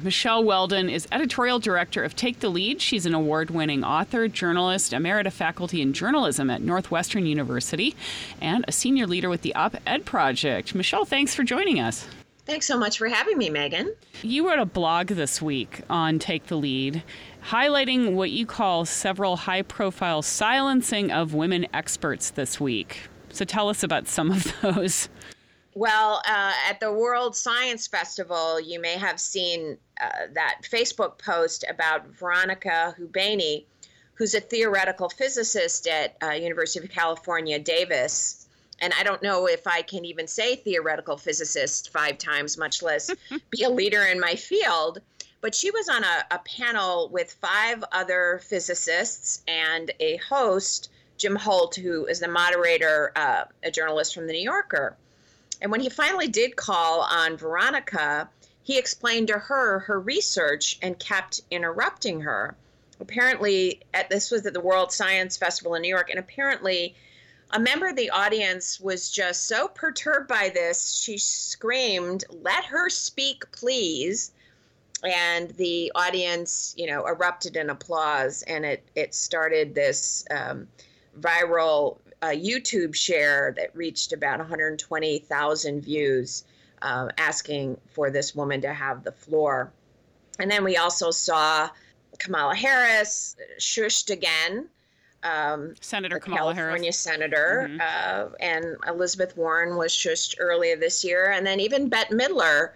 Michelle Weldon is editorial director of Take the Lead. She's an award-winning author, journalist, emerita faculty in journalism at Northwestern University, and a senior leader with the Op-Ed Project. Michelle, thanks for joining us. Thanks so much for having me, Megan. You wrote a blog this week on Take the Lead, highlighting what you call several high-profile silencing of women experts this week. So tell us about some of those. Well, at the World Science Festival, you may have seen that Facebook post about Veronica Hubaini, who's a theoretical physicist at University of California, Davis. And I don't know if I can even say theoretical physicist 5 times, much less be a leader in my field. But she was on a panel with 5 other physicists and a host, Jim Holt, who is the moderator, a journalist from The New Yorker. And when he finally did call on Veronica, he explained to her research and kept interrupting her. Apparently, this was at the World Science Festival in New York, and apparently a member of the audience was just so perturbed by this, she screamed, "Let her speak, please." And the audience, erupted in applause, and it started this viral YouTube share that reached about 120,000 views, asking for this woman to have the floor. And then we also saw Kamala Harris shushed again. Senator Kamala Harris. California senator, and Elizabeth Warren was shushed earlier this year. And then even Bette Midler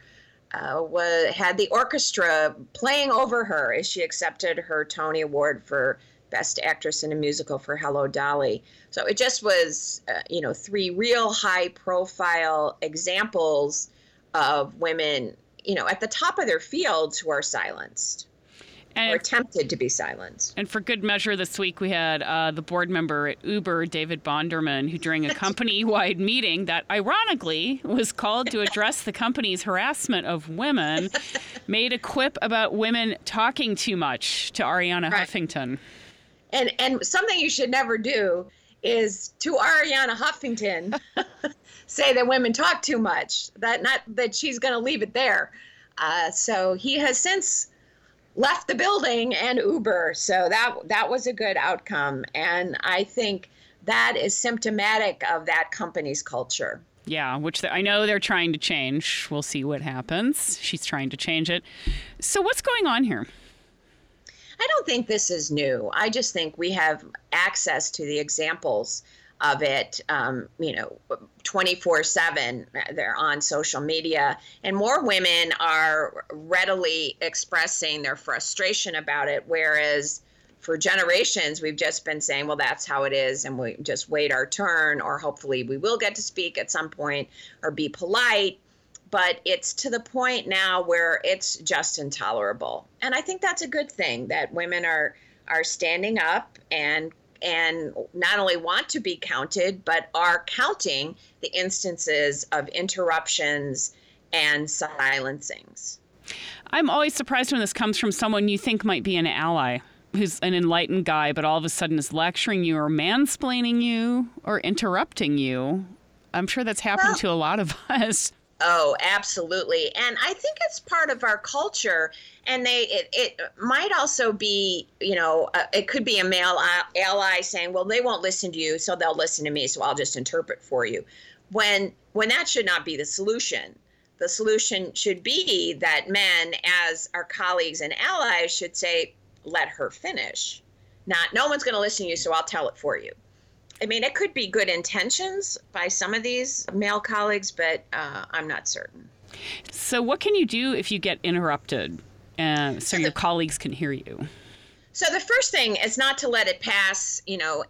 had the orchestra playing over her as she accepted her Tony Award for Best Actress in a Musical for Hello, Dolly. So it just was, 3 real high-profile examples of women, at the top of their fields who are silenced. Or attempted to be silenced. And for good measure, this week we had the board member at Uber, David Bonderman, who during a company-wide meeting that ironically was called to address the company's harassment of women, made a quip about women talking too much to Arianna Huffington. And something you should never do is to Arianna Huffington say that women talk too much, not that she's going to leave it there. So he has since left the building and Uber. So that was a good outcome. And I think that is symptomatic of that company's culture. Yeah, which I know they're trying to change. We'll see what happens. She's trying to change it. So what's going on here? I don't think this is new. I just think we have access to the examples of it, 24/7. They're on social media, and more women are readily expressing their frustration about it. Whereas for generations, we've just been saying, well, that's how it is, and we just wait our turn, or hopefully we will get to speak at some point or be polite. But it's to the point now where it's just intolerable. And I think that's a good thing, that women are standing up and not only want to be counted, but are counting the instances of interruptions and silencings. I'm always surprised when this comes from someone you think might be an ally, who's an enlightened guy, but all of a sudden is lecturing you or mansplaining you or interrupting you. I'm sure that's happened to a lot of us. Oh, absolutely. And I think it's part of our culture. And it might also be, it could be a male ally saying, well, they won't listen to you, so they'll listen to me, so I'll just interpret for you. When that should not be the solution. The solution should be that men, as our colleagues and allies, should say, let her finish. No one's going to listen to you, so I'll tell it for you. I mean, it could be good intentions by some of these male colleagues, but I'm not certain. So what can you do if you get interrupted so your colleagues can hear you? So the first thing is not to let it pass,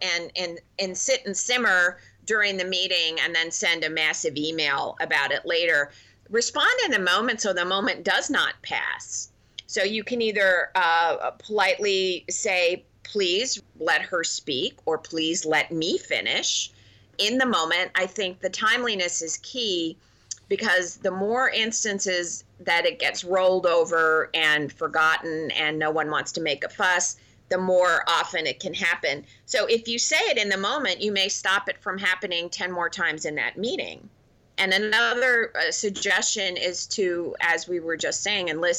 and sit and simmer during the meeting and then send a massive email about it later. Respond in the moment so the moment does not pass. So you can either politely say, please let her speak, or please let me finish. In the moment, I think the timeliness is key, because the more instances that it gets rolled over and forgotten and no one wants to make a fuss, the more often it can happen. So if you say it in the moment, you may stop it from happening 10 more times in that meeting. And another suggestion is to, as we were just saying, enlist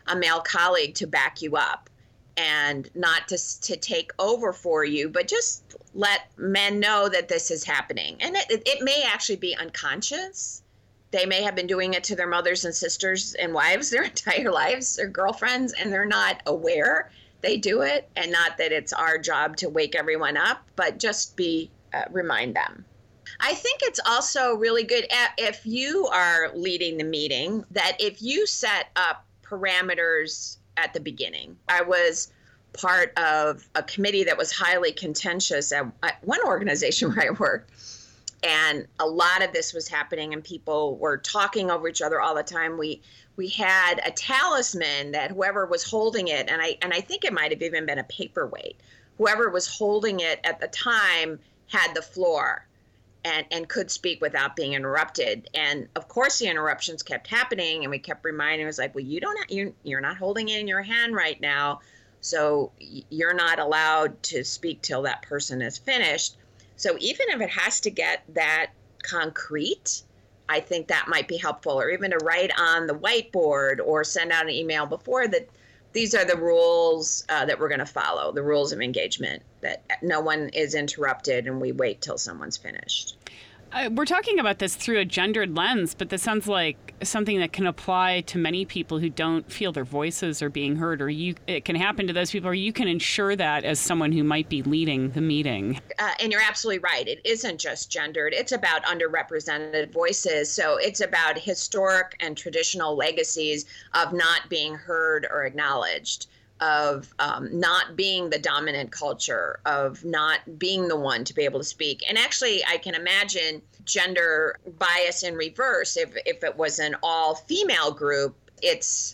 a male colleague to back you up and not to take over for you, but just let men know that this is happening. And it may actually be unconscious. They may have been doing it to their mothers and sisters and wives their entire lives, their girlfriends, and they're not aware they do it, and not that it's our job to wake everyone up, but just remind them. I think it's also really good if you are leading the meeting that if you set up parameters at the beginning. I was part of a committee that was highly contentious at one organization where I worked. And a lot of this was happening and people were talking over each other all the time. We had a talisman that whoever was holding it, and I think it might have even been a paperweight, whoever was holding it at the time had the floor and could speak without being interrupted. And of course the interruptions kept happening, and we kept reminding, it was like, well, you're not holding it in your hand right now, so you're not allowed to speak till that person is finished. So even if it has to get that concrete, I think that might be helpful, or even to write on the whiteboard or send out an email before that these are the rules that we're going to follow, the rules of engagement, that no one is interrupted and we wait till someone's finished. We're talking about this through a gendered lens, but this sounds like something that can apply to many people who don't feel their voices are being heard, or it can happen to those people, or you can ensure that as someone who might be leading the meeting. And you're absolutely right. It isn't just gendered. It's about underrepresented voices. So it's about historic and traditional legacies of not being heard or acknowledged, of not being the dominant culture, of not being the one to be able to speak. And actually, I can imagine gender bias in reverse. If it was an all-female group, it's,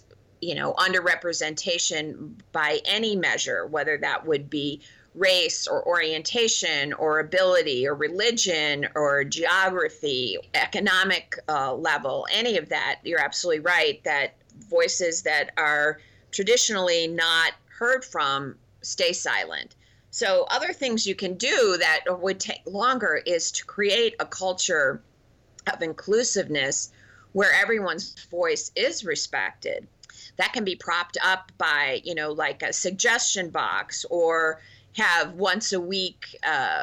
underrepresentation by any measure, whether that would be race or orientation or ability or religion or geography, economic level, any of that. You're absolutely right that voices that are traditionally not heard from stay silent. So other things you can do that would take longer is to create a culture of inclusiveness where everyone's voice is respected. That can be propped up by, like a suggestion box, or have once a week,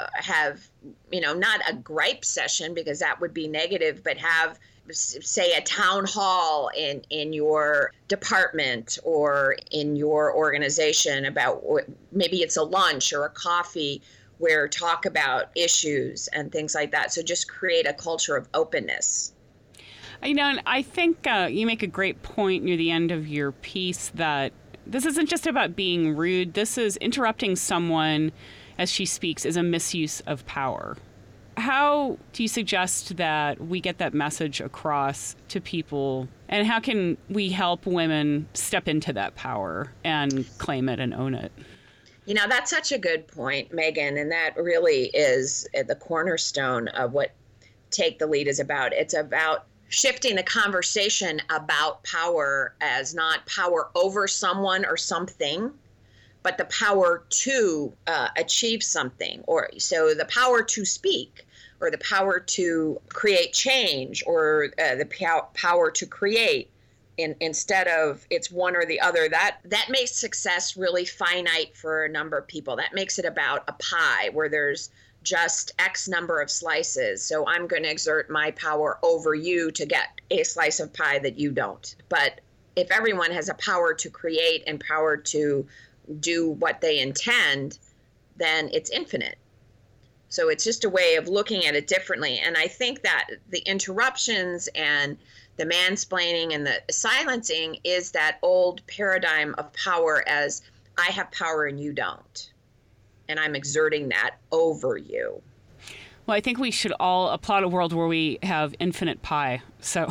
not a gripe session because that would be negative, but have, say, a town hall in your department or in your organization about maybe it's a lunch or a coffee where talk about issues and things like that. So just create a culture of openness. And I think you make a great point near the end of your piece that this isn't just about being rude. This is interrupting someone as she speaks is a misuse of power. How do you suggest that we get that message across to people, and how can we help women step into that power and claim it and own it? That's such a good point, Megan, and that really is the cornerstone of what Take the Lead is about. It's about shifting the conversation about power as not power over someone or something, but the power to achieve something, or so the power to speak, or the power to create change, or the power to create, instead of it's one or the other. That makes success really finite for a number of people. That makes it about a pie where there's just X number of slices. So I'm going to exert my power over you to get a slice of pie that you don't. But if everyone has a power to create and power to do what they intend, then it's infinite. So it's just a way of looking at it differently. And I think that the interruptions and the mansplaining and the silencing is that old paradigm of power as I have power and you don't. And I'm exerting that over you. Well, I think we should all applaud a world where we have infinite pie. So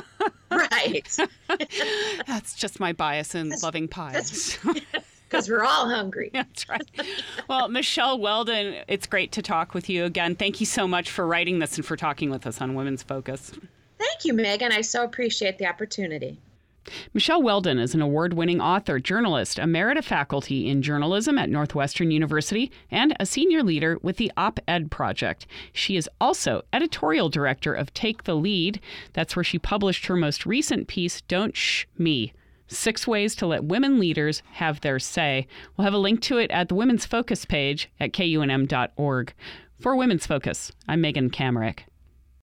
right. That's just my bias in loving pies. Because we're all hungry. That's right. Well, Michelle Weldon, it's great to talk with you again. Thank you so much for writing this and for talking with us on Women's Focus. Thank you, Megan. I so appreciate the opportunity. Michelle Weldon is an award-winning author, journalist, emerita faculty in journalism at Northwestern University, and a senior leader with the Op-Ed Project. She is also editorial director of Take the Lead. That's where she published her most recent piece, Don't Shh Me, 6 Ways to Let Women Leaders Have Their Say. We'll have a link to it at the Women's Focus page at kunm.org. For Women's Focus, I'm Megan Kamerick.